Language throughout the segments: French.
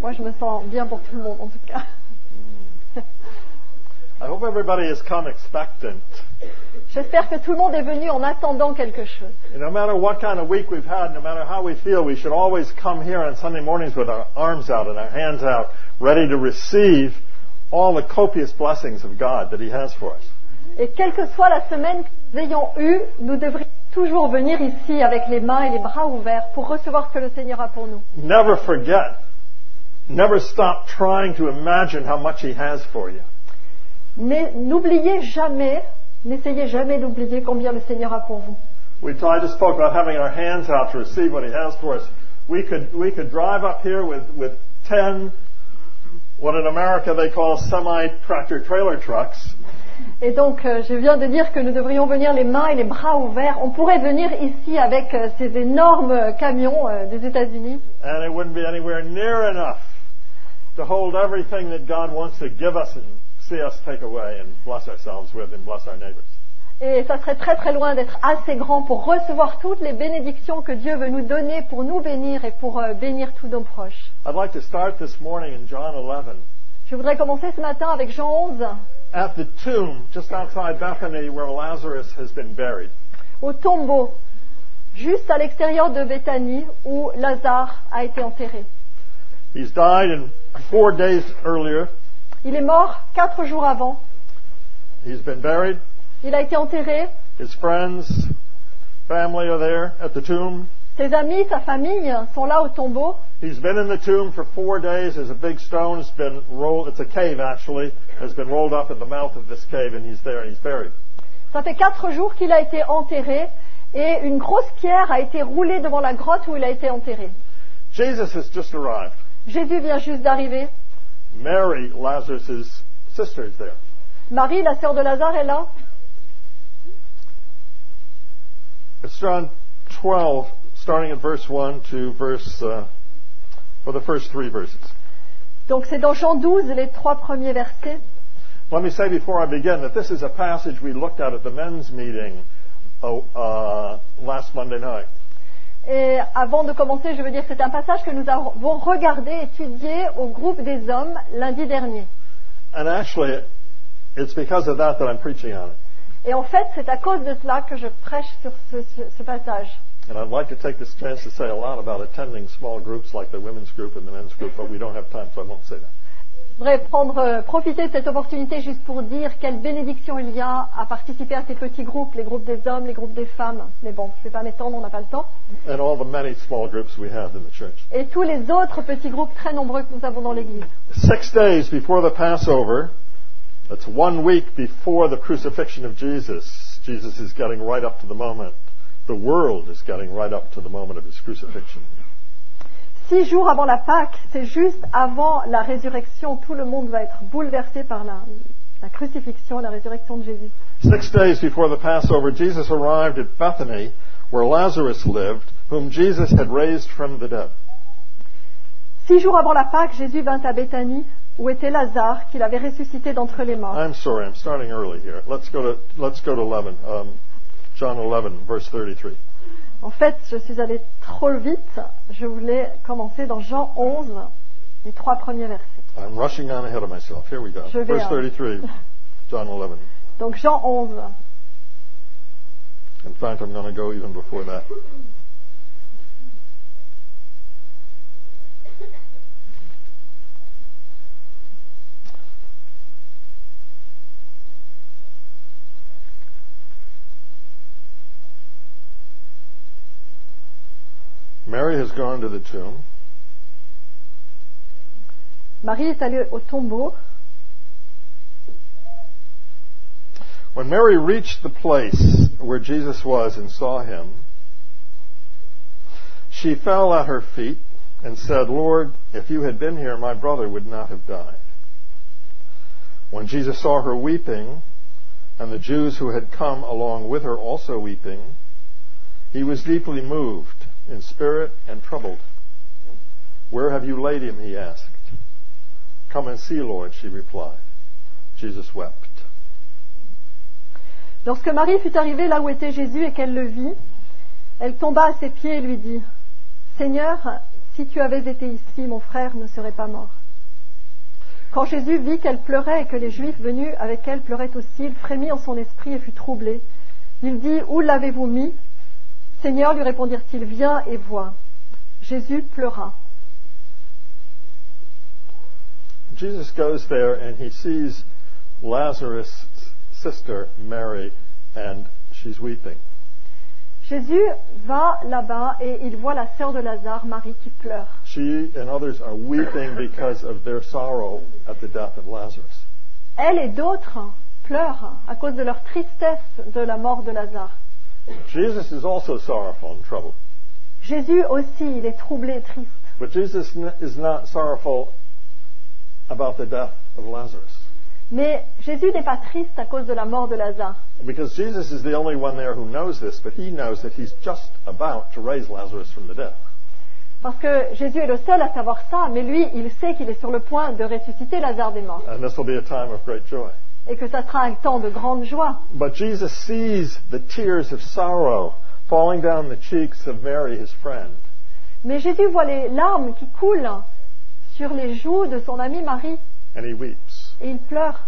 Moi, je me sens bien pour tout le monde, en tout cas. I hope everybody has come expectant. J'espère que tout le monde est venu en attendant quelque chose. And no matter what kind of week we've had, no matter how we feel, we should always come here on Sunday mornings with our arms out and our hands out, ready to receive all the copious blessings of God that He has for us. Et quelle que soit la semaine que nous ayons eue, nous devrions toujours venir ici avec les mains et les bras ouverts pour recevoir ce que le Seigneur a pour nous. Never forget. Never stop trying to imagine how much He has for you. Mais n'oubliez jamais, n'essayez jamais d'oublier combien le Seigneur a pour vous. I just spoke about having our hands out to receive what He has for us. We could drive up here with 10, what in America they call semi-tractor trailer trucks. Et donc, je viens de dire que nous devrions venir les mains et les bras ouverts. On pourrait venir ici avec ces énormes camions des États-Unis. And it wouldn't be anywhere near enough to hold everything that God wants to give us and see us take away and bless ourselves with and bless our neighbors. Et ça serait très très loin d'être assez grand pour recevoir toutes les bénédictions que Dieu veut nous donner pour nous bénir et pour bénir tous nos proches. I'd like to start this morning in John 11. Je voudrais commencer ce matin avec Jean 11. At the tomb just outside Bethany where Lazarus has been buried. Au tombeau, juste à l'extérieur de Béthanie où Lazare a été enterré. He's died in 4 days earlier. Il est mort 4 jours avant. He's been buried. Il a été enterré. His friends, family are there at the tomb. Ses amis, sa famille sont là au tombeau. He's been in the tomb for 4 days. There's a big stone has been rolled. It's a cave actually. Has been rolled up in the mouth of this cave, and he's there and he's buried. Ça fait 4 jours qu'il a été enterré et une grosse pierre a été roulée devant la grotte où il a été enterré. Jesus has just arrived. Jésus vient juste d'arriver. Mary, Lazarus' sister, is there. Marie, la sœur de Lazare, est là. It's John 12, starting at verse 1 to for the first 3 verses. Donc c'est dans Jean 12, les 3 premiers versets. Let me say before I begin that this is a passage we looked at the men's meeting last Monday night. Et avant de commencer, je veux dire que c'est un passage que nous avons regardé, étudié au groupe des hommes lundi dernier. And actually, it's because of that I'm preaching on it. Et en fait, c'est à cause de cela que je prêche sur ce passage. And I'd like to take this chance to say a lot about attending small groups like the women's group and the men's group, but we don't have time, so I won't say that. Je voudrais profiter de cette opportunité juste pour dire quelle bénédiction il y a à participer à ces petits groupes, les groupes des hommes, les groupes des femmes. Mais bon, je ne vais pas m'étendre, on n'a pas le temps. And all the many small groups we have in the church. Et tous les autres petits groupes très nombreux que nous avons dans l'Église. 6 days before the Passover, that's 1 week before the crucifixion of Jesus. Jesus is getting right up to the moment. The world is getting right up to the moment of his crucifixion. 6 jours avant la Pâque, c'est juste avant la résurrection. Tout le monde va être bouleversé par la crucifixion, la résurrection de Jésus. 6 days before the Passover, Jesus arrived at Bethany, where Lazarus lived, whom Jesus had raised from the dead. 6 jours avant la Pâque, Jésus vint à Béthanie, où était Lazare, qu'il avait ressuscité d'entre les morts. I'm sorry, I'm starting early here. Let's go to 11. John 11, verse 33. En fait, je suis allée trop vite. Je voulais commencer dans Jean 11, les 3 premiers versets. I'm rushing on ahead of myself. Here we go. Je vais, Verse 33, John 11. Donc Jean 11. In fact, I'm going to go even before that. Mary has gone to the tomb. Marie est allée au tombeau. When Mary reached the place where Jesus was and saw him, she fell at her feet and said, "Lord, if you had been here, my brother would not have died." When Jesus saw her weeping, and the Jews who had come along with her also weeping, he was deeply moved in spirit and troubled. "Where have you laid him?" he asked. "Come and see, Lord," she replied. Jesus wept. Lorsque Marie fut arrivée là où était Jésus et qu'elle le vit, elle tomba à ses pieds et lui dit, « Seigneur, si tu avais été ici, mon frère ne serait pas mort. » Quand Jésus vit qu'elle pleurait et que les Juifs venus avec elle pleuraient aussi, il frémit en son esprit et fut troublé. Il dit, « Où l'avez-vous mis » ? « Seigneur, lui répondirent-ils, viens et vois. » Jésus pleura. Jesus goes there and he sees Lazarus' sister, Mary, and she's weeping. Jésus va là-bas et il voit la sœur de Lazare, Marie, qui pleure. She and others are weeping because of their sorrow at the death of Lazarus. Elle et d'autres pleurent à cause de leur tristesse de la mort de Lazare. Jesus is also sorrowful and troubled. Jésus aussi, il est troublé et triste. But Jesus is not sorrowful about the death of Lazarus. Mais Jésus n'est pas triste à cause de la mort de Lazare. Because Jesus is the only one there who knows this, but he knows that he's just about to raise Lazarus from the dead. Parce que Jésus est le seul à savoir ça, mais lui, il sait qu'il est sur le point de ressusciter Lazare des morts. And this will be a time of great joy. Et que ça sera un temps de grande joie. But Jesus sees the tears of sorrow falling down the cheeks of Mary, his friend. Mais Jésus voit les larmes qui coulent sur les joues de son amie Marie. And he weeps. Et il pleure.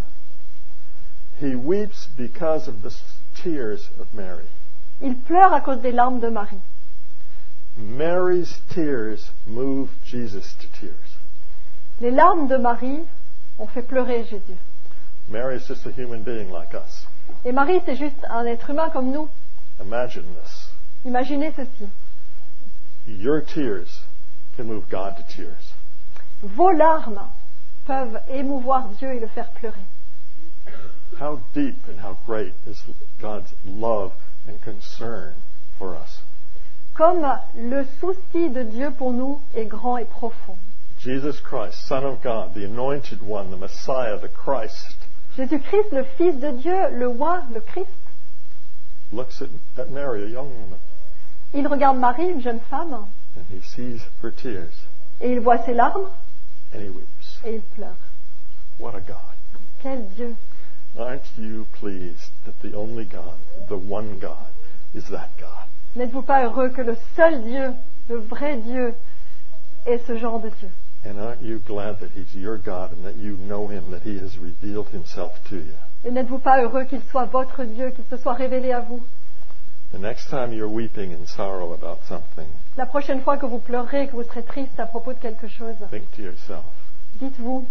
He weeps because of the tears of Mary. Il pleure à cause des larmes de Marie. Mary's tears move Jesus to tears. Les larmes de Marie ont fait pleurer Jésus. Mary is just a human being like us. Et Marie, c'est juste un être humain comme nous. Imagine this. Imaginez ceci. Your tears can move God to tears. Vos larmes peuvent émouvoir Dieu et le faire pleurer. How deep and how great is God's love and concern for us. Comme le souci de Dieu pour nous est grand et profond. Jesus Christ, Son of God, the Anointed One, the Messiah, the Christ, Jésus-Christ, le Fils de Dieu, le Roi, le Christ, looks at Mary, a young woman, il regarde Marie, une jeune femme, and he sees her tears, et il voit ses larmes, and he weeps. et il pleure. What a God. Quel Dieu! Aren't you pleased that the only God, the one God, is that God? N'êtes-vous pas heureux que le seul Dieu, le vrai Dieu, est ce genre de Dieu? And aren't you glad that he's your God and that you know him, that he has revealed himself to you? Et n'êtes-vous pas heureux qu'il soit votre Dieu, qu'il se soit révélé à vous? The next time you're weeping in sorrow about something, La prochaine fois que vous pleurez, que vous serez triste à propos de quelque chose, think to yourself, dites-vous,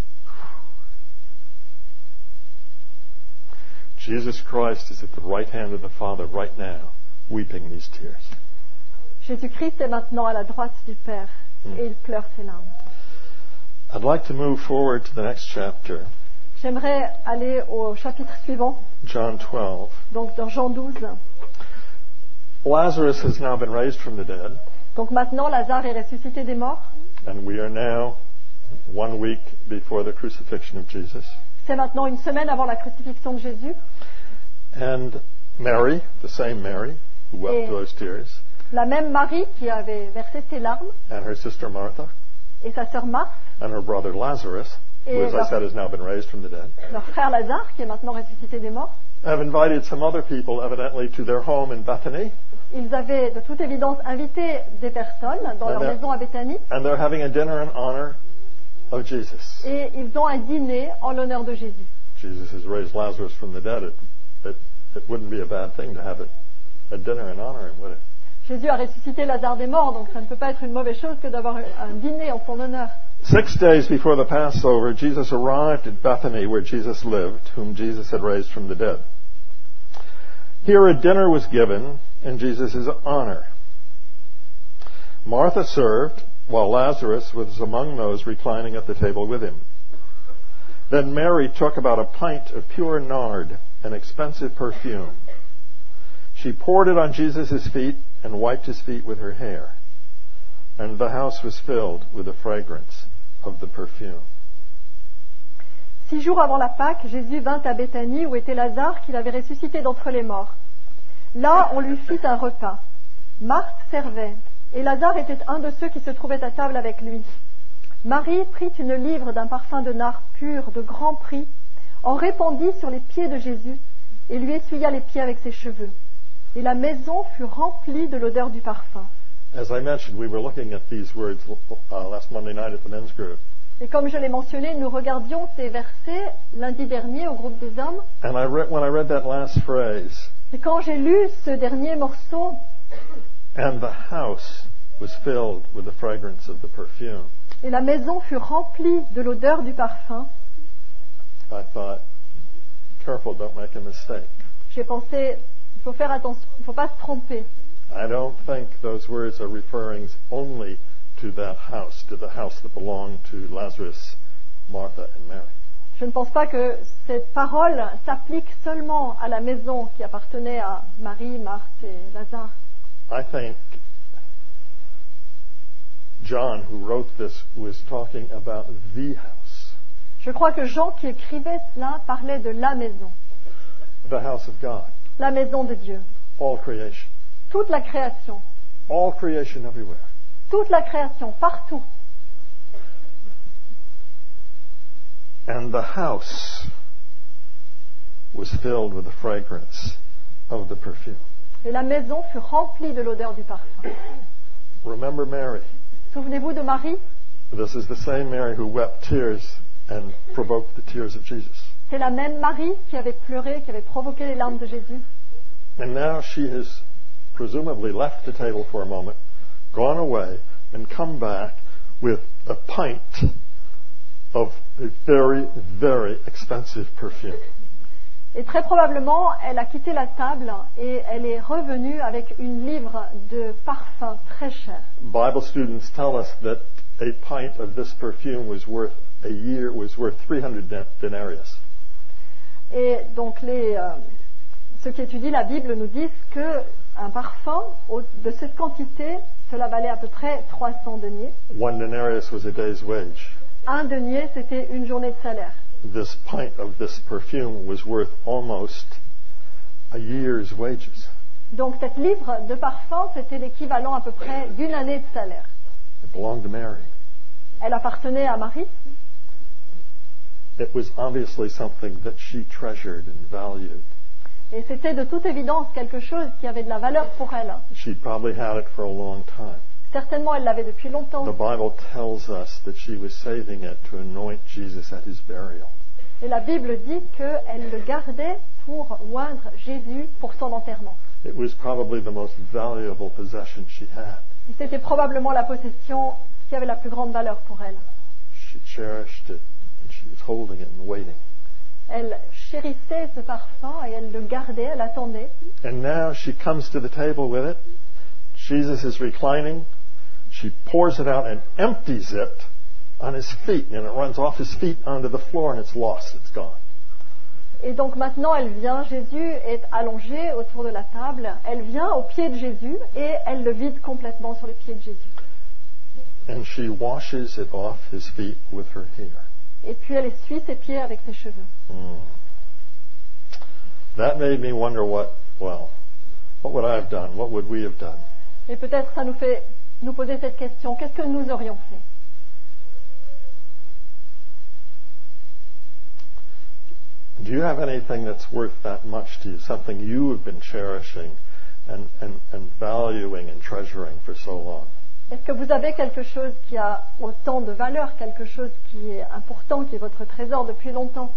Jesus Christ is at the right hand of the Father right now, weeping these tears. Jésus-Christ est maintenant à la droite du Père, et il pleure ses larmes. I'd like to move forward to the next chapter, J'aimerais aller au chapitre suivant, John 12. donc dans Jean 12. Lazarus has now been raised from the dead, Donc maintenant, Lazare est ressuscité des morts. and we are now 1 week before the crucifixion of Jesus. C'est maintenant une semaine avant la crucifixion de Jésus. And Mary, the same Mary, who wept those tears, La même Marie qui avait versé ses larmes, and her sister Martha, et sa sœur Marthe, and her brother Lazarus, who, as I said, has now been raised from the dead, leur frère Lazare qui est maintenant ressuscité des morts. have invited some other people, evidently, to their home in Bethany, Ils avaient de toute évidence invité des personnes dans leur maison à Béthanie, and they're having a dinner in honor of Jesus. et ils ont un dîner en l'honneur de Jésus. Jesus has raised Lazarus from the dead. It wouldn't be a bad thing to have a dinner in honor of him, would it? Jésus a ressuscité Lazare des morts, donc ça ne peut pas être une mauvaise chose que d'avoir un dîner en son honneur. 6 days before the Passover, Jesus arrived at Bethany, where Jesus lived, whom Jesus had raised from the dead. Here a dinner was given in Jesus' honor. Martha served, while Lazarus was among those reclining at the table with him. Then Mary took about a pint of pure nard, an expensive perfume. She poured it on Jesus' feet and wiped his feet with her hair. And the house was filled with the fragrance of the perfume. 6 jours avant la Pâque, Jésus vint à Béthanie où était Lazare qu'il avait ressuscité d'entre les morts. Là, on lui fit un repas. Marthe servait, et Lazare était un de ceux qui se trouvaient à table avec lui. Marie prit une livre d'un parfum de nard pur de grand prix, en répandit sur les pieds de Jésus, et lui essuya les pieds avec ses cheveux. Et la maison fut remplie de l'odeur du parfum. As I mentioned, we were looking at these words last Monday night at the men's group. Et comme je l'ai mentionné, nous regardions ces versets lundi dernier au groupe des hommes. And when I read that last phrase, Et quand j'ai lu ce dernier morceau, and the house was filled with the fragrance of the perfume, et la maison fut remplie de l'odeur du parfum, I thought, careful, don't make a mistake. j'ai pensé, il faut faire attention, il ne faut pas se tromper. I don't think those words are referring only to that house, to the house that belonged to Lazarus, Martha, and Mary. Je ne pense pas que cette parole s'applique seulement à la maison qui appartenait à Marie, Marthe et Lazare. I think John, who wrote this, was talking about the house, Je crois que Jean qui écrivait cela parlait de la maison, the house of God, la maison de Dieu, all creation toute la création everywhere. Toute la création, partout. And the house was filled with the fragrance of the perfume. Et la maison fut remplie de l'odeur du parfum. Remember Mary. Souvenez-vous de Marie? This is the same Mary who wept tears and provoked the tears of Jesus. C'est la même Marie qui avait pleuré, qui avait provoqué les larmes de Jésus. And now she has presumably left the table for a moment, gone away, and come back with a pint of a very, very expensive perfume. Et très probablement, elle a quitté la table et elle est revenue avec une livre de parfum très cher. Bible students tell us that a pint of this perfume was worth 300 denarius. Et donc ceux qui étudient la Bible nous disent que un parfum de cette quantité, cela valait à peu près 300 deniers. 1 denarius was a day's wage. Un denier, c'était une journée de salaire. This pint of this perfume was worth almost a year's wages. Donc cette livre de parfum, c'était l'équivalent à peu près d'une année de salaire. It belonged to Mary. Elle appartenait à Marie. It was obviously something that she treasured and valued. Et c'était de toute évidence quelque chose qui avait de la valeur pour elle. She'd probably had it for a long time. Certainement, elle l'avait depuis longtemps. The Bible tells us that she was saving it to anoint Jesus at his burial. Et la Bible dit qu'elle le gardait pour oindre Jésus pour son enterrement. It was probably the most valuable possession she had. Et c'était probablement la possession qui avait la plus grande valeur pour elle. She cherished it, and she was holding it and waiting. Elle chérissait ce parfum et elle le gardait, elle attendait. And now she comes to the table with it. Jesus is reclining. She pours it out and empties it on his feet, and it runs off his feet onto the floor, and it's lost, it's gone. Et donc maintenant elle vient, Jésus est allongé autour de la table, elle vient au pied de Jésus et elle le vide complètement sur les pieds de Jésus. And she washes it off his feet with her hair. Et puis elle essuie ses pieds avec ses cheveux. That made me wonder what would I have done? What would we have done? Et peut-être ça nous fait nous poser cette question, qu'est-ce que nous aurions fait? Do you have anything that's worth that much to you? Something you have been cherishing and valuing and treasuring for so long? Est-ce que vous avez quelque chose qui a autant de valeur, quelque chose qui est important, qui est votre trésor depuis longtemps?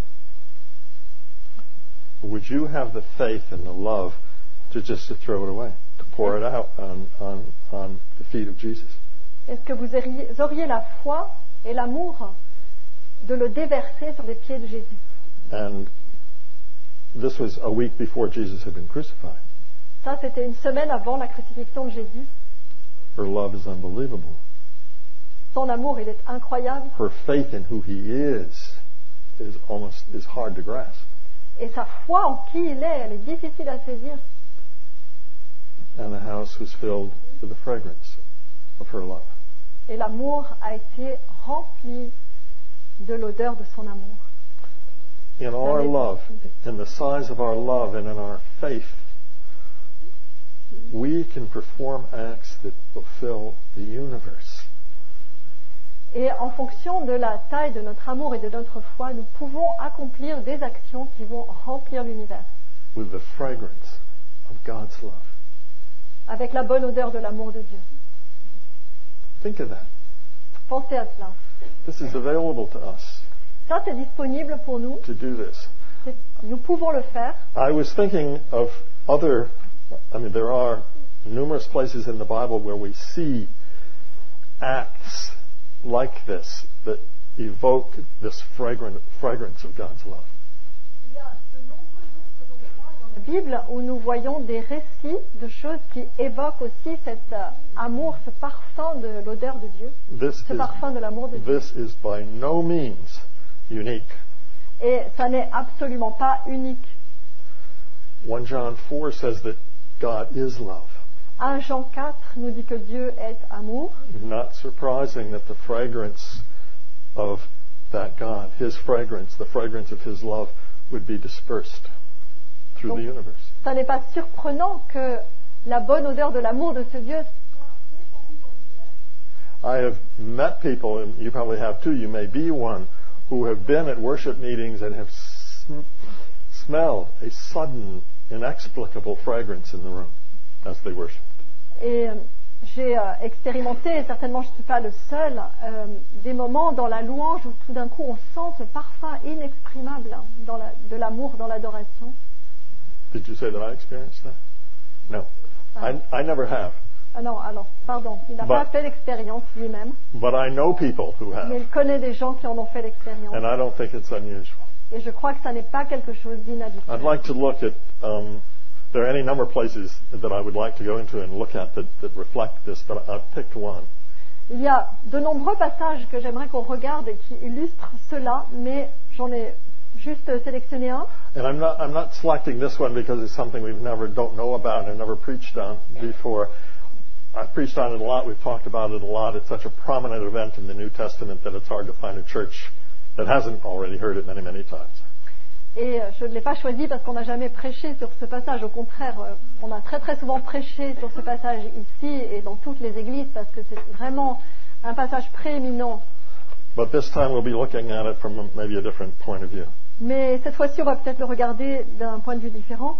Would you have the faith and the love to throw it away, to pour it out on the feet of Jesus? Est-ce que vous auriez la foi et l'amour de le déverser sur les pieds de Jésus? And this was a week before Jesus had been crucified. Ça, c'était une semaine avant la crucifixion de Jésus. Her love is unbelievable. Son amour, il est incroyable. Her faith in who he is hard to grasp. Et sa foi en qui il est, elle est difficile à saisir. And the house was filled with the fragrance of her love. Et l'amour a été rempli de l'odeur de son amour. In our love, in the size of our love and in our faith, we can perform acts that fulfill the universe. Et en fonction de la taille de notre amour et de notre foi, nous pouvons accomplir des actions qui vont remplir l'univers. With the fragrance of God's love. Avec la bonne odeur de l'amour de Dieu. Think of that. Pensez à cela. This is available to us Ça, c'est disponible pour nous. to do this. Nous pouvons le faire. I was thinking of there are numerous places in the Bible where we see acts like this that evoke this fragrance of God's love. Il y a de nombreux autres endroits dans la Bible où nous voyons des récits de choses qui évoquent aussi cet amour, ce parfum de l'odeur de Dieu, ce parfum de l'amour de Dieu. This is by no means unique. Et ça n'est absolument pas unique. 1 John 4 says that God is love. 1 Jean 4 nous dit que Dieu est amour. Not surprising that the fragrance of that God, His fragrance, the fragrance of His love, would be dispersed through the universe. Ça n'est pas surprenant que la bonne odeur de l'amour de ce Dieu soit répandue dans l'univers. I have met people, and you probably have too, you may be one, who have been at worship meetings and have smelled a sudden, inexplicable fragrance in the room as they worshiped. Et j'ai expérimenté, et certainement je ne suis pas le seul, des moments dans la louange où tout d'un coup on sent ce parfum inexprimable de l'amour dans l'adoration. Did you say that I experienced that? No. I never have. Ah non, alors, pardon, il n'a pas fait l'expérience lui-même, But I know people who mais have, il connaît des gens qui en ont fait l'expérience. and I don't think it's unusual. Et je crois que ça n'est pas quelque chose d'inhabituel. I'd like to look at, there are any number of places that I would like to go into and look at that reflect this, but I've picked one. Il y a de nombreux passages que j'aimerais qu'on regarde et qui illustrent cela, mais j'en ai juste sélectionné un. And I'm not selecting this one because it's something don't know about and never preached on before. I've preached on it a lot. We've talked about it a lot. It's such a prominent event in the New Testament that it's hard to find a church that hasn't already heard it many, many times. Et je ne l'ai pas choisi parce qu'on n'a jamais prêché sur ce passage. Au contraire, on a très très souvent prêché sur ce passage ici et dans toutes les églises parce que c'est vraiment un passage prééminent. But this time we'll be looking at it from maybe a different point of view. Mais cette fois-ci, on va peut-être le regarder d'un point de vue différent.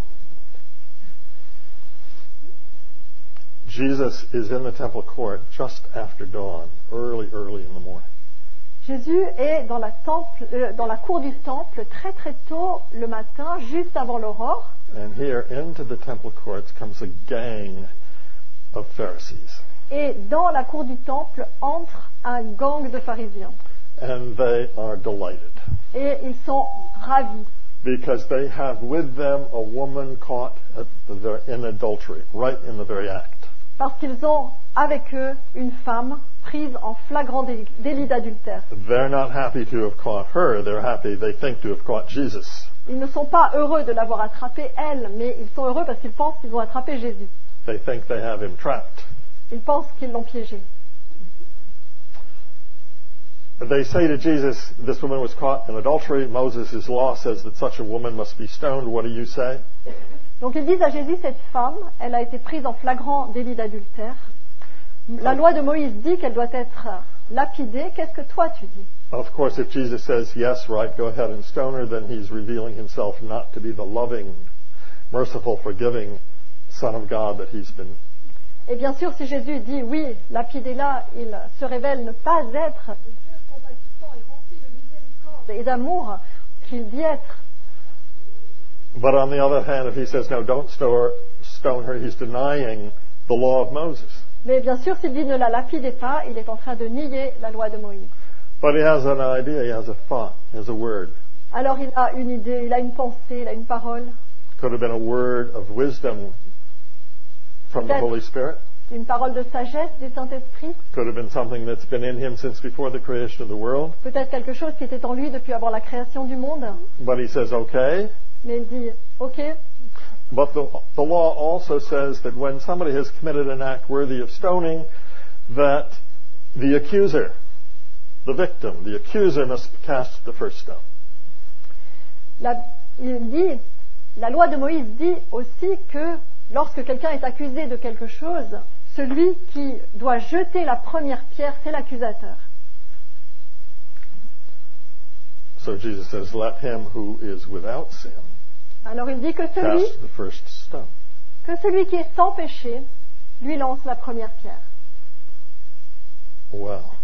Jesus is in the temple court just after dawn, early in the morning. Jésus est dans la cour du temple très très tôt le matin, juste avant l'aurore. And here into the temple courts comes a gang of Pharisees. Et dans la cour du temple entre un gang de pharisiens. And they are delighted. Et ils sont ravis. Because they have with them a woman caught in adultery, right in the very act. Parce qu'ils ont avec eux une femme prise en flagrant délit d'adultère. They're not happy to have caught her, they're happy, they think, to have caught Jesus. Ils ne sont pas heureux de l'avoir attrapée, elle, mais ils sont heureux parce qu'ils pensent qu'ils ont attrapé Jésus. They think they have him trapped. Ils pensent qu'ils l'ont piégé. They say to Jesus, this woman was caught in adultery. Moses' law says that such a woman must be stoned. What do you say? Donc ils disent à Jésus, cette femme, elle a été prise en flagrant délit d'adultère. La loi de Moïse dit qu'elle doit être lapidée. Qu'est-ce que toi tu dis? Of course, if Jesus says, yes, right, go ahead and stone her, then he's revealing himself not to be the loving, merciful, forgiving Son of God that he's been. Et bien sûr, si Jésus dit oui, lapidez-la, il se révèle ne pas être le Dieu compatissant et rempli de miséricorde et d'amour qu'il dit être. But on the other hand, if he says, no, don't stone her, he's denying the law of Moses. Mais bien sûr, s'il dit ne la lapidez pas, il est en train de nier la loi de Moïse. But he has an idea, he has a thought, he has a word. Alors il a une idée, il a une pensée, il a une parole. Could have been a word of wisdom from the Holy Spirit. Une parole de sagesse du Saint-Esprit. Could have been something that's been in him since before the creation of the world. Peut-être quelque chose qui était en lui depuis avant la création du monde. But he says, okay. Mais il dit, ok. But the law also says that when somebody has committed an act worthy of stoning, that the accuser, the victim, the accuser must cast the first stone. La loi de Moïse dit aussi que lorsque quelqu'un est accusé de quelque chose, celui qui doit jeter la première pierre, c'est l'accusateur. So Jesus says, let him who is without sin Alors il dit que cast the first stone. celui qui est sans péché lui lance la première pierre. Well,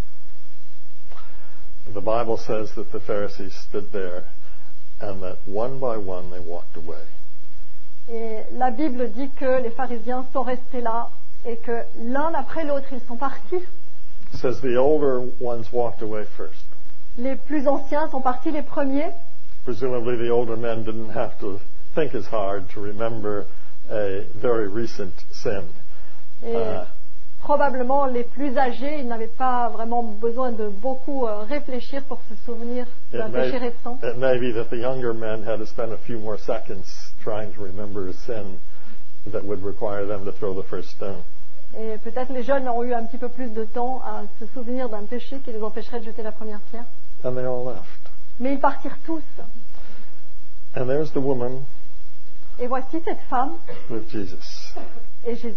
the Bible says that the Pharisees stood there and that one by one they walked away. Et la Bible dit que les pharisiens sont restés là et que l'un après l'autre ils sont partis. It says the older ones walked away first. Les plus anciens sont partis les premiers. Presumably the older men didn't have to think as hard to remember a very recent sin. Et probablement les plus âgés, ils n'avaient pas vraiment besoin de beaucoup réfléchir pour se souvenir d'un péché récent. It may be that the younger men had to spend a few more seconds trying to remember a sin that would require them to throw the first stone. Et peut-être les jeunes ont eu un petit peu plus de temps à se souvenir d'un péché qui les empêcherait de jeter la première pierre. And they all left. Mais ils partirent tous. And there's the woman Et voici cette femme with Jesus. et Jésus.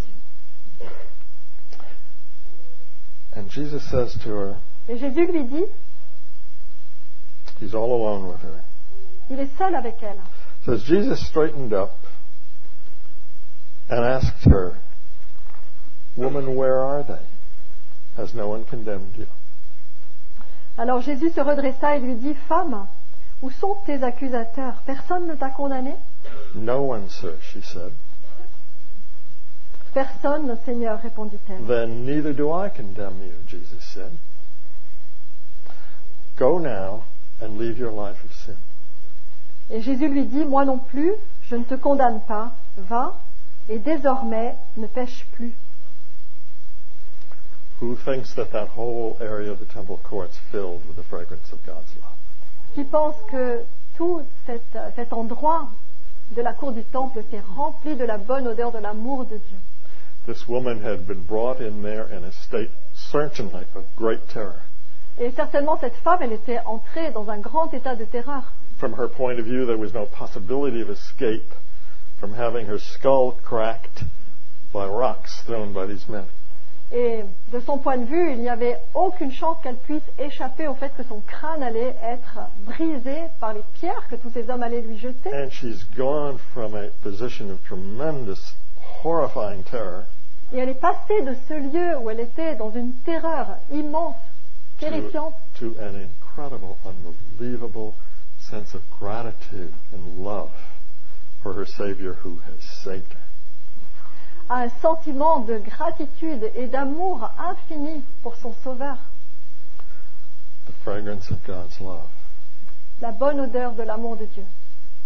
And Jesus says to her, Et Jésus lui dit, he's all alone with her. il est seul avec elle. Says Jesus straightened up and asked her, "Woman, where are they? Has no one condemned you?" Alors Jésus se redressa et lui dit, Femme, où sont tes accusateurs? Personne ne t'a condamné? No one, sir, she said. Personne, Seigneur, répondit-elle. Then neither do I condemn you, Jesus said. Go now and leave your life of sin. Et Jésus lui dit, Moi non plus, je ne te condamne pas. Va, et désormais, ne pêche plus. Who thinks that that whole area of the temple courts filled with the fragrance of God's love? Qui pense que tout cet endroit de la cour du temple était rempli de la bonne odeur de l'amour de Dieu? This woman had been brought in there in a state certainly of great terror. Et certainement cette femme, elle était entrée dans un grand état de terreur. From her point of view, there was no possibility of escape from having her skull cracked by rocks thrown by these men. Et de son point de vue, il n'y avait aucune chance qu'elle puisse échapper au fait que son crâne allait être brisé par les pierres que tous ces hommes allaient lui jeter. And she's gone from a position of tremendous, horrifying terror Et elle est passée de ce lieu où elle était dans une terreur immense, terrifiante, to an incredible, unbelievable sense of gratitude and love for her Savior who has saved her. à un sentiment de gratitude et d'amour infini pour son Sauveur. The fragrance of God's love. La bonne odeur de l'amour de Dieu.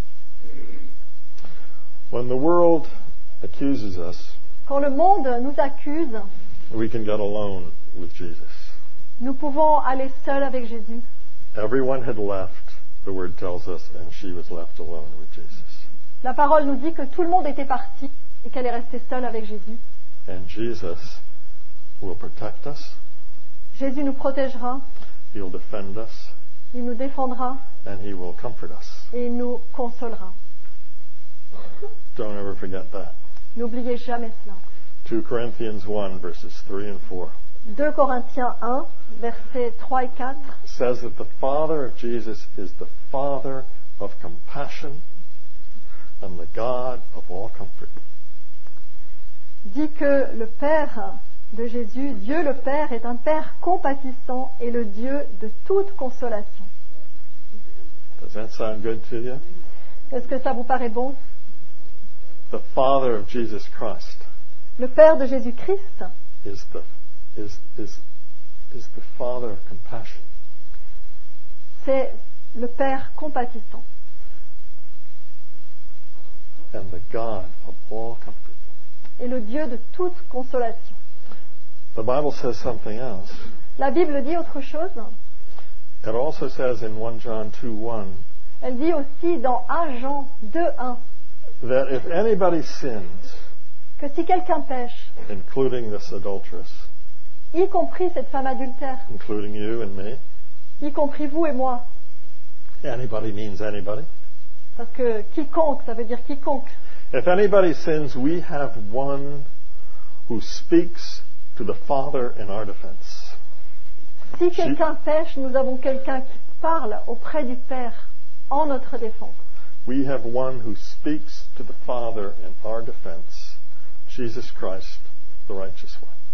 When the world accuses us, Quand le monde nous accuse, we can get alone with Jesus. nous pouvons aller seuls avec Jésus. Everyone had left, the word tells us, and she was left alone with Jesus. La parole nous dit que tout le monde était parti et qu'elle est restée seule avec Jésus. And Jesus will protect us, Jésus nous protégera, He'll defend us, il nous défendra and He will comfort us. et il nous consolera. Don't ever forget that. N'oubliez jamais cela. 2 Corinthians 1, verses 3 and 4 2 Corinthiens 1, versets 3 et 4 says that the Father of Jesus is the Father of compassion and the God of all comfort. dit que le Père de Jésus, Dieu le Père, est un Père compatissant et le Dieu de toute consolation. Does that sound good to you? Est-ce que ça vous paraît bon? The Father of Jesus Christ Le Père de Jésus-Christ is the Father of compassion. c'est le Père compatissant And the God of all comfort. et le Dieu de toute consolation. The Bible says something else. La Bible dit autre chose. It also says in 1 John 2:1 Elle dit aussi dans 1 Jean 2:1 that if anybody sins, que si quelqu'un pêche, including this adulteress, y compris cette femme adultère, including you and me, y compris vous et moi, anybody means anybody. parce que quiconque, ça veut dire quiconque. If anybody sins, we have one who speaks to the Father in our defense. Si quelqu'un pêche, nous avons quelqu'un qui parle auprès du Père en notre défense. We have one who speaks to the Father in our defense, Jesus Christ, the righteous one.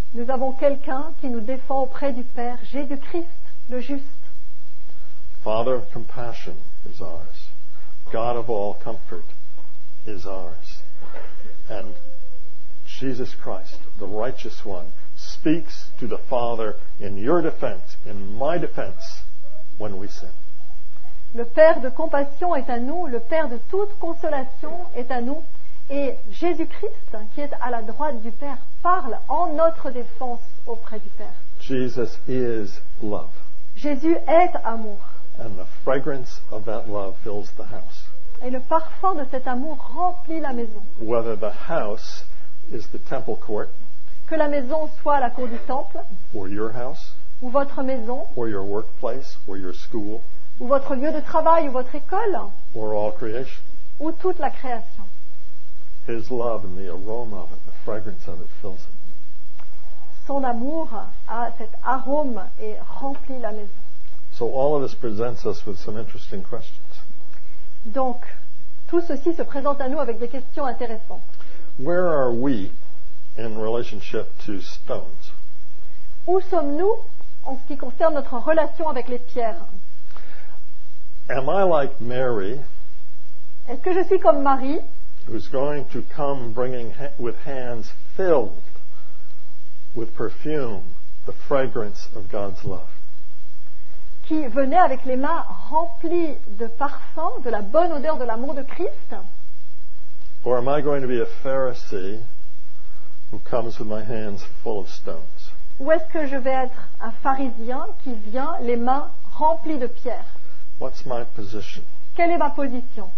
Nous avons quelqu'un qui nous défend auprès du Père, Jésus-Christ, le juste. Father of compassion is ours. God of all comfort is ours. And Jesus Christ, the righteous one, speaks to the Father in your defense, in my defense, when we sin. Le Père de compassion est à nous, le Père de toute consolation est à nous, et Jésus-Christ, qui est à la droite du Père, parle en notre défense auprès du Père. Jesus is love. Jésus est amour, And the fragrance of that love fills the house. et le parfum de cet amour remplit la maison. Whether the house is the temple court, Que la maison soit la cour du temple, or your house, ou votre maison, or your workplace, or your school, ou votre lieu de travail, ou votre école, or all creation. ou toute la création. His love and the aroma of it, the fragrance of it fills it. Son amour a cet arôme et remplit la maison. So all of this presents us with some interesting questions. Donc, tout ceci se présente à nous avec des questions intéressantes. Where are we in relationship to stones? Où sommes-nous en ce qui concerne notre relation avec les pierres? Am I like Mary, Est-ce que je suis comme Marie, who's going to come bringing with hands filled with perfume, the fragrance of God's love? qui venait avec les mains remplies de parfum, de la bonne odeur de l'amour de Christ? Or am I going to be a Pharisee who comes with my hands full of stones? Ou est-ce que je vais être un pharisien qui vient les mains remplies de pierres? What's my position? Quelle est ma position?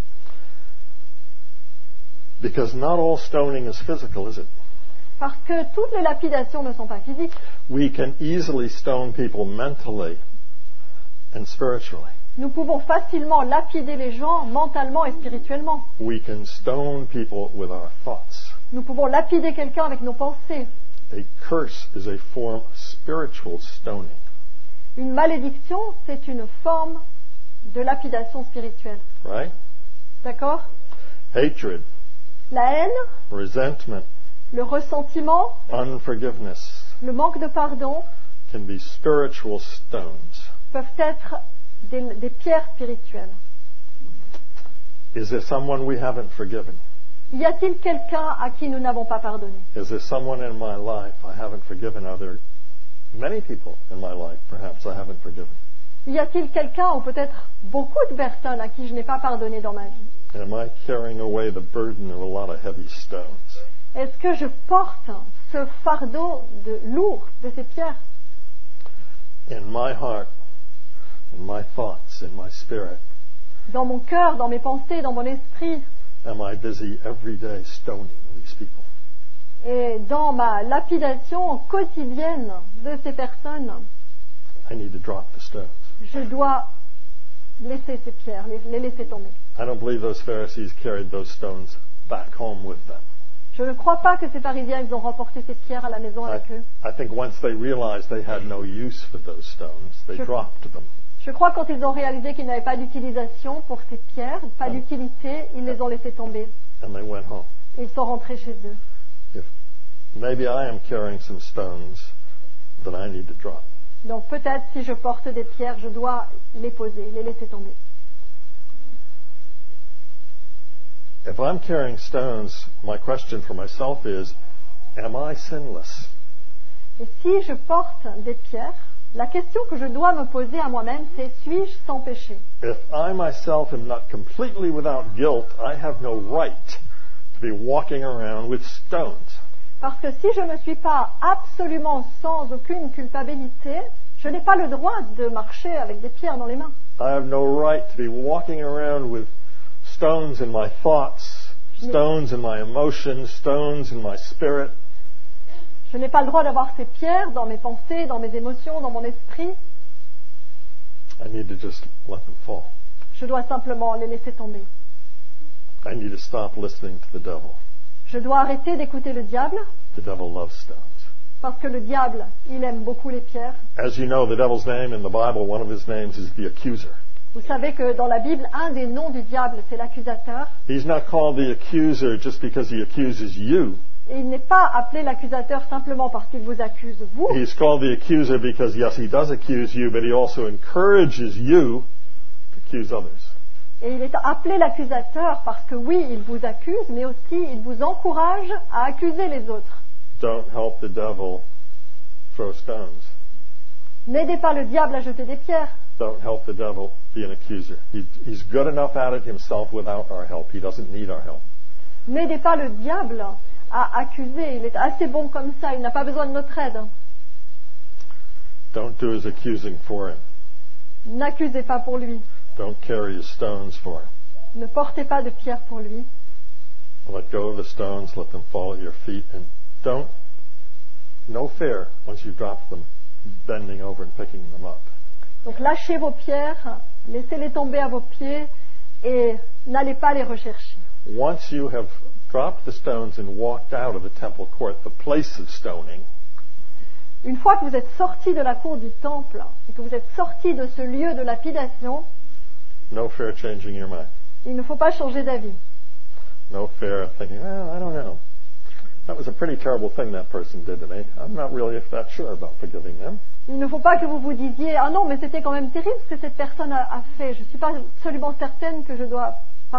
Because not all stoning is physical, is it? Parce que toutes les lapidations ne sont pas physiques. We can easily stone people mentally and spiritually. Nous pouvons facilement lapider les gens mentalement et spirituellement. We can stone people with our thoughts. Nous pouvons lapider quelqu'un avec nos pensées. A curse is a form of spiritual stoning. Une malédiction, c'est une forme de lapidation spirituelle. Right? D'accord? Hatred, La haine, resentment, le ressentiment, unforgiveness le manque de pardon can be spiritual stones. peuvent être des pierres spirituelles. Is there someone we haven't forgiven? Y a-t-il quelqu'un à qui nous n'avons pas pardonné? Is there someone in my life I haven't forgiven? Are there many people in my life perhaps I haven't forgiven? Y a-t-il quelqu'un ou peut-être beaucoup de personnes à qui je n'ai pas pardonné dans ma vie? Am I carrying away the burden of a lot of heavy stones? Est-ce que je porte ce fardeau lourd de ces pierres? In my heart, in my thoughts, in my spirit, Dans mon cœur, dans mes pensées, dans mon esprit, am I busy every day stoning these people? et dans ma lapidation quotidienne de ces personnes, I need to drop the stones. je dois laisser ces pierres, les laisser tomber. I don't believe those Pharisees carried those stones back home with them. Je ne crois pas que ces pharisiens, ils ont remporté ces pierres à la maison avec eux. I think once they realized they had no use for those stones, they dropped them. Je crois que quand ils ont réalisé qu'ils n'avaient pas d'utilisation pour ces pierres, pas d'utilité, ils les ont laissées tomber. And they went home. Et ils sont rentrés chez eux. If maybe I am carrying some stones that I need to drop. Donc peut-être si je porte des pierres, je dois les poser, les laisser tomber. If I'm carrying stones, my question for myself is, am I sinless? Et si je porte des pierres, la question que je dois me poser à moi-même, c'est suis-je sans péché? If I myself am not completely without guilt, I have no right to be walking around with stones. Parce que si je ne suis pas absolument sans aucune culpabilité, je n'ai pas le droit de marcher avec des pierres dans les mains. I have no right to be walking around with stones in my thoughts, stones in my emotions, stones in my spirit. Je n'ai pas le droit d'avoir ces pierres dans mes pensées, dans mes émotions, dans mon esprit. I need to just let them fall. Je dois simplement les laisser tomber. I need to stop listening to the devil. Je dois arrêter d'écouter le diable, The devil loves stones. parce que le diable, il aime beaucoup les pierres. As you know, the devil's name in the Bible, one of his names is the accuser. Vous savez que dans la Bible, un des noms du diable, c'est l'accusateur. He's not called the accuser just because he accuses you. Et il n'est pas appelé l'accusateur simplement parce qu'il vous accuse, vous. He's called the accuser because, yes, he does accuse you, but he also encourages you to accuse others. Et il est appelé l'accusateur parce que oui, il vous accuse, mais aussi il vous encourage à accuser les autres. Don't help the devil throw stones. N'aidez pas le diable à jeter des pierres. Don't help the devil be an accuser. He's good enough at it himself without our help. He doesn't need our help. N'aidez pas le diable à accuser. Il est assez bon comme ça. Il n'a pas besoin de notre aide. Don't do his accusing for him. N'accusez pas pour lui. Don't carry his stones for him. Ne portez pas de pierres pour lui. Let go of the stones. Let them fall at your feet. And no fear once you drop them, bending over and picking them up. Donc lâchez vos pierres, laissez-les tomber à vos pieds et n'allez pas les rechercher. Once you have dropped the stones and walked out of the temple court, the place of stoning, Une fois que vous êtes sorti de la cour du temple et que vous êtes sorti de ce lieu de lapidation, no fear changing your mind. il ne faut pas changer d'avis. No fear thinking, well, I don't know. That was a pretty terrible thing that person did to me. I'm not really that sure about forgiving them. Il ne faut pas que vous vous disiez « Ah non, mais c'était quand même terrible ce que cette personne a fait. Je ne suis pas absolument certaine que je dois pardonner. »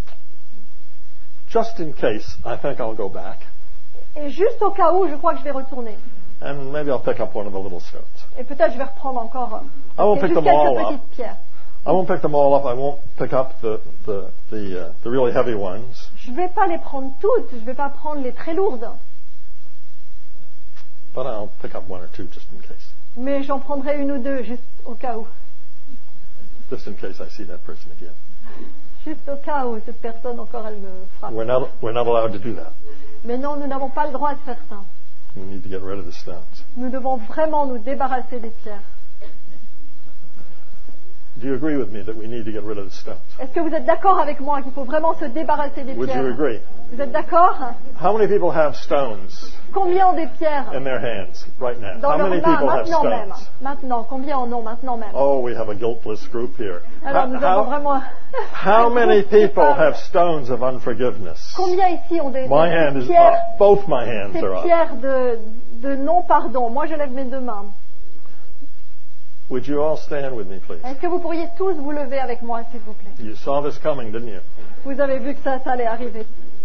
Just in case, I think I'll go back. Et juste au cas où, je crois que je vais retourner. And maybe I'll pick up one of the little stones. Et peut-être je vais reprendre encore I won't pick juste them all quelques up. petites pierres. I won't pick them all up. I won't pick up the really heavy ones. Je ne vais pas les prendre toutes, je ne vais pas prendre les très lourdes. But I'll pick up one or two just in case. Mais j'en prendrai une ou deux juste au cas où. Just in case I see that person again. Juste au cas où cette personne encore elle me frappe. We're not allowed to do that. Mais non, nous n'avons pas le droit de faire ça. We need to get rid of the stones. Nous devons vraiment nous débarrasser des pierres. Do you agree with me that we need to get rid of the stones? Est-ce que vous êtes d'accord avec moi qu'il faut vraiment se débarrasser des Would you pierres? agree? Vous êtes d'accord? How many people have stones Combien ont des pierres in their hands right now? dans How leurs many mains people have maintenant même? stones? Maintenant, combien en ont maintenant même? Oh, we have a guiltless group here. Alors nous avons vraiment... How many people have stones of unforgiveness? Combien ici ont des My hand is pierres, up. Both my hands ces are up. pierres de non-pardon? Moi, je lève mes deux mains. Would you all stand with me, please? Est-ce que vous pourriez tous vous lever avec moi, s'il vous plaît? You saw this coming, didn't you? Vous avez vu que ça allait arriver.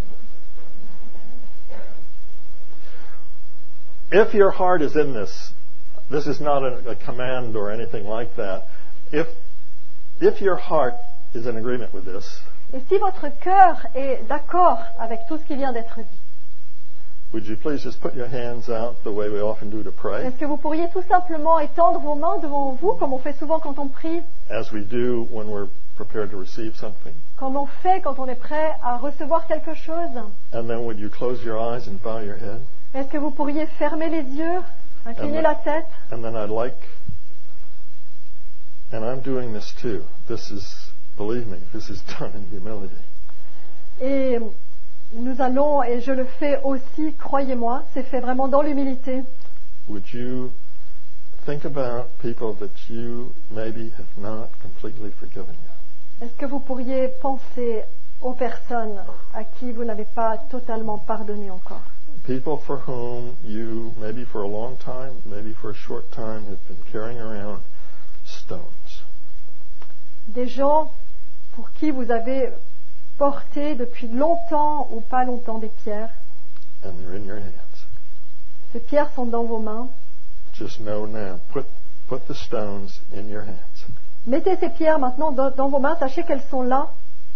If your heart is in this is not a command or anything like that. If your heart is in agreement with this, Et si votre cœur est d'accord avec tout ce qui vient d'être dit, would you please just put your hands out the way we often do to pray, est-ce que vous pourriez tout simplement étendre vos mains devant vous, comme on fait souvent quand on prie, as we do when we're prepared to receive something? comme on fait quand on est prêt à recevoir quelque chose? And then would you close your eyes and bow your head? Est-ce que vous pourriez fermer les yeux, incliner la tête? And then I'd like, and I'm doing this too. This is, believe me, this is done in humility. Et nous allons, et je le fais aussi, croyez-moi, c'est fait vraiment dans l'humilité. Would you think about people that you maybe have not completely forgiven yet? Est-ce que vous pourriez penser aux personnes à qui vous n'avez pas totalement pardonné encore? People for whom you, maybe for a long time, maybe for a short time, have been carrying around stones. Des gens pour qui vous avez porté depuis longtemps ou pas longtemps des pierres. And they're in your hands. Ces pierres sont dans vos mains. Just know now, put the stones in your hands. Mettez ces pierres maintenant dans vos mains. Sachez qu'elles sont là.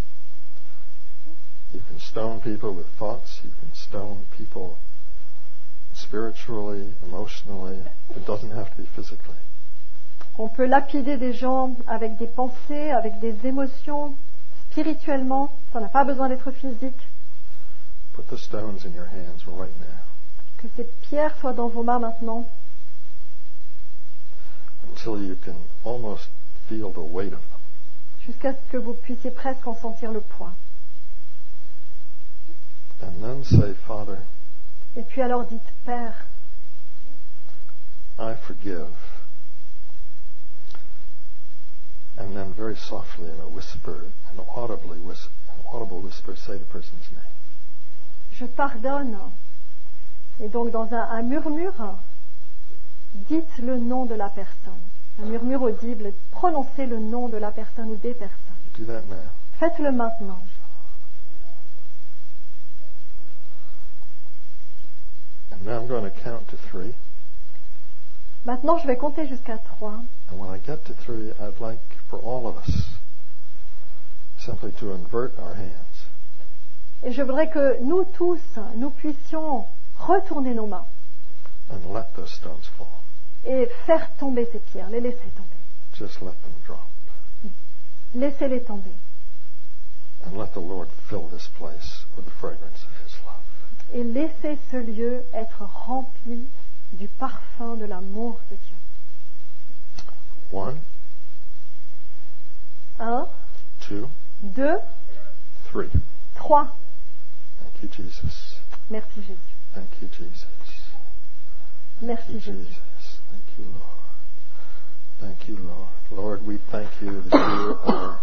You can stone people with thoughts. You can stone people spiritually, emotionally. It doesn't have to be physically. On peut lapider des gens avec des pensées, avec des émotions, spirituellement. Ça n'a pas besoin d'être physique. Put the stones in your hands right now. Que ces pierres soient dans vos mains maintenant. Until you can almost feel the weight of them. Jusqu'à ce que vous puissiez presque en sentir le poids. And then say, Father, Et puis alors dites, Père, I forgive. And then very softly in a whisper, an audible whisper, say the person's name. je pardonne. Et donc dans un murmure, dites le nom de la personne. Un murmure audible, prononcez le nom de la personne ou des personnes. Do that now. Faites-le maintenant. And now I'm going to count to 3. Maintenant, je vais compter jusqu'à 3. And when I get to 3, I'd like for all of us simply to invert our hands. Et je voudrais que nous tous, nous puissions retourner nos mains And let those stones fall. et faire tomber ces pierres, les laisser tomber. Just let them drop. Laissez-les tomber. And let the Lord fill this place with the fragrance of His love. Et laissez ce lieu être rempli du parfum de l'amour de Dieu. 1, 1, 2, 2, 3. 3. Thank you, Jesus. Merci Jésus. Thank you, Jesus. Thank Merci you, Jésus. Jesus. Thank you, Lord. Thank you, Lord. Lord, we thank you that you are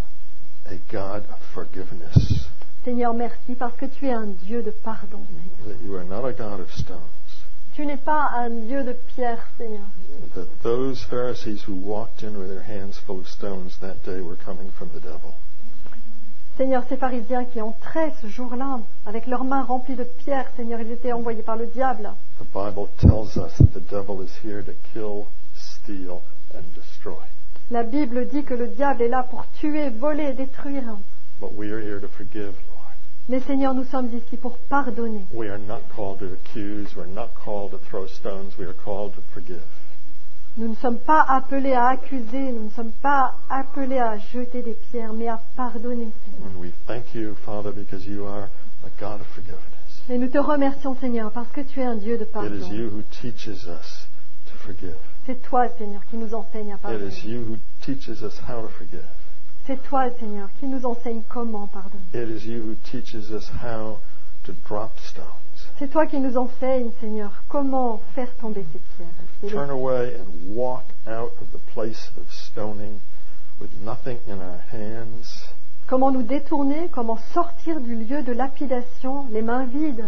a God of forgiveness, Seigneur, merci parce que tu es un Dieu de pardon. that you are not a God of stones, Tu n'es pas un Dieu de pierre, Seigneur. that those Pharisees who walked in with their hands full of stones that day were coming from the devil. Seigneur, ces pharisiens qui entraient ce jour-là avec leurs mains remplies de pierres, Seigneur, ils étaient envoyés par le diable. The Bible tells us that the devil is here to kill, steal, and destroy. La Bible dit que le diable est là pour tuer, voler, détruire. But we are here to forgive, Lord. Mais Seigneur, nous sommes ici pour pardonner. We are not called to accuse. We're not called to throw stones. We are called to forgive. Nous ne sommes pas appelés à accuser, nous ne sommes pas appelés à jeter des pierres, mais à pardonner, Seigneur. And we thank you, Father, because you are a God of forgiveness. Et nous te remercions, Seigneur, parce que tu es un Dieu de It is pardon. you who teaches us to forgive. C'est toi, Seigneur, qui nous enseigne à It pardonner. is you who teaches us how to forgive. C'est toi, Seigneur, qui nous enseigne comment pardonner. It is you who teaches us how to drop stones. C'est toi qui nous enseigne, Seigneur, comment faire tomber ces pierres. Et Turn away and walk out of the place of stoning with nothing in our hands, comment nous détourner, comment sortir du lieu de lapidation, les mains vides,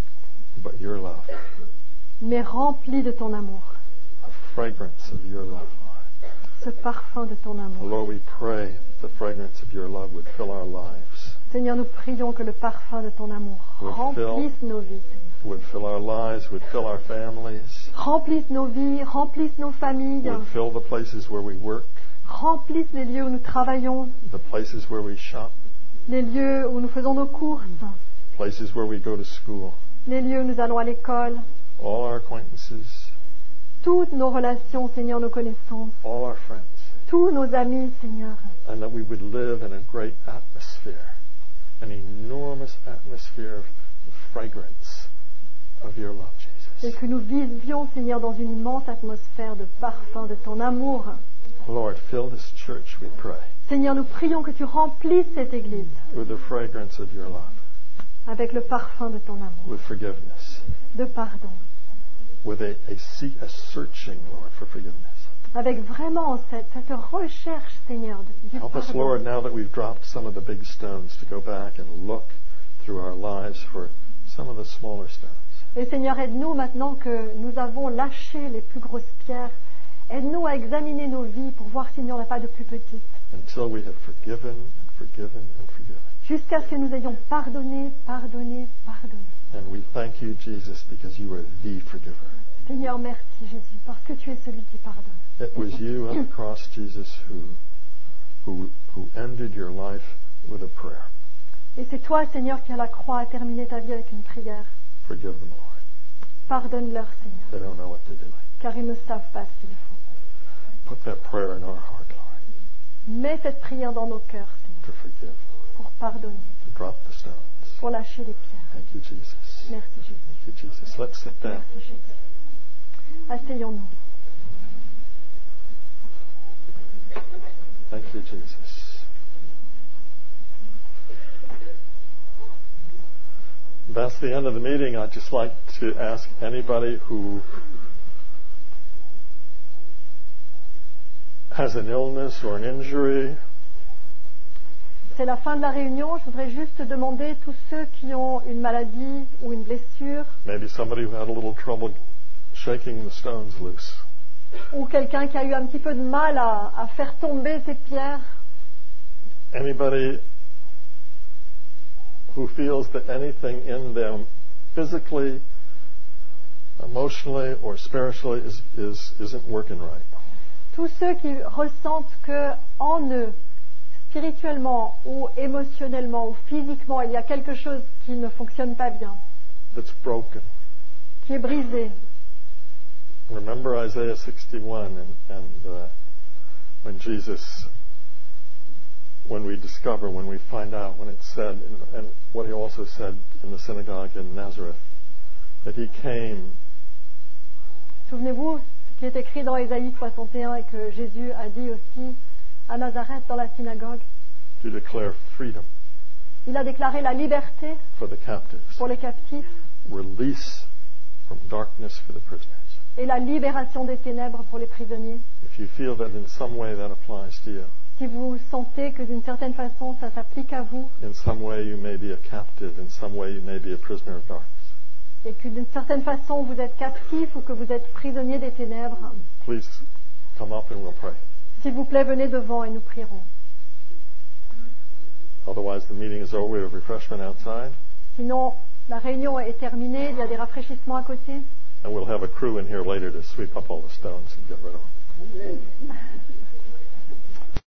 but your love, mais remplis de ton amour, the fragrance of your love, Lord. ce parfum de ton amour. Lord, we pray that the fragrance of your love would fill our lives, Seigneur, nous prions que le parfum de ton amour Would remplisse nos vies, Seigneur. would fill our lives, would fill our families, Remplisse nos vies, remplisse nos familles, would fill the places where we work, remplisse les lieux où nous travaillons, the places where we shop, les lieux où nous faisons nos courses, places where we go to school, les lieux où nous allons à l'école, all our acquaintances, toutes nos relations, Seigneur, nos connaissances, all our friends, tous nos amis, Seigneur. and that we would live in a great atmosphere, an enormous atmosphere of the fragrance of your love, Et Jesus. que nous vivions, Seigneur, dans une immense atmosphère de parfum de ton amour. Lord, fill this church, we pray, Seigneur, nous prions que tu remplisses cette église with the fragrance of your love, avec le parfum de ton amour, with forgiveness, de pardon, with a searching, Lord, for forgiveness. avec vraiment cette recherche, Seigneur, du Help us, pardon. Lord, now that we've dropped some of the big stones, to go back and look through our lives for some of the smaller stones. Et Seigneur, aide-nous maintenant que nous avons lâché les plus grosses pierres. Aide-nous à examiner nos vies pour voir s'il n'y en a pas de plus petites. Until we have forgiven and forgiven and forgiven. Jusqu'à ce que nous ayons pardonné, pardonné, pardonné. And we thank you, Jesus, because you are the forgiver. Seigneur, merci Jésus, parce que tu es celui qui pardonne. It was you on the cross, Jesus, who ended your life with a prayer. Et c'est toi, Seigneur, qui à la croix a terminé ta vie avec une prière. Forgive them, Lord. Pardonne-leur, Seigneur, They don't know what they're doing. car ils ne savent pas ce qu'ils font. Put that prayer in our heart, Lord, Mets cette prière dans nos cœurs, Seigneur, to forgive, Lord, pour pardonner, to drop the stones. pour lâcher les pierres. Thank you, Jesus. Merci Jésus. Thank you, Jesus. Let's sit down. Merci Jésus. Asseyons-nous. Thank you, Jesus. That's the end of the meeting. I'd just like to ask anybody who has an illness or an injury c'est la fin de la réunion, je voudrais juste demander tous ceux qui ont une maladie ou une blessure, maybe somebody who had a little trouble shaking the stones loose, ou quelqu'un qui a eu un petit peu de mal à faire tomber ces pierres, anybody who feels that anything in them physically, emotionally, or spiritually isn't working right. tous ceux qui ressentent que en eux, spirituellement ou émotionnellement ou physiquement, il y a quelque chose qui ne fonctionne pas bien, That's broken. qui est brisé. Remember Isaiah 61 and when Jesus, when we find out, when it said, and what he also said in the synagogue in Nazareth, that he came Souvenez-vous ce qui est écrit dans Ésaïe 61 et que Jésus a dit aussi à Nazareth dans la synagogue. to declare freedom Il a déclaré la liberté for the captives, pour les captifs release from darkness for the prisoners. et la libération des ténèbres pour les prisonniers. If you feel that in some way that applies to you, Si vous sentez que d'une certaine façon ça s'applique à vous in some way you may be a captive, in some way you may be a prisoner of darkness, et que d'une certaine façon vous êtes captif ou que vous êtes prisonnier des ténèbres, please come up and we'll pray. s'il vous plaît, venez devant et nous prierons. Otherwise, the meeting is over. We have refreshment outside, Sinon, la réunion est terminée, il y a des rafraîchissements à côté. and we'll have a crew in here later to sweep up all the stones and get rid of them.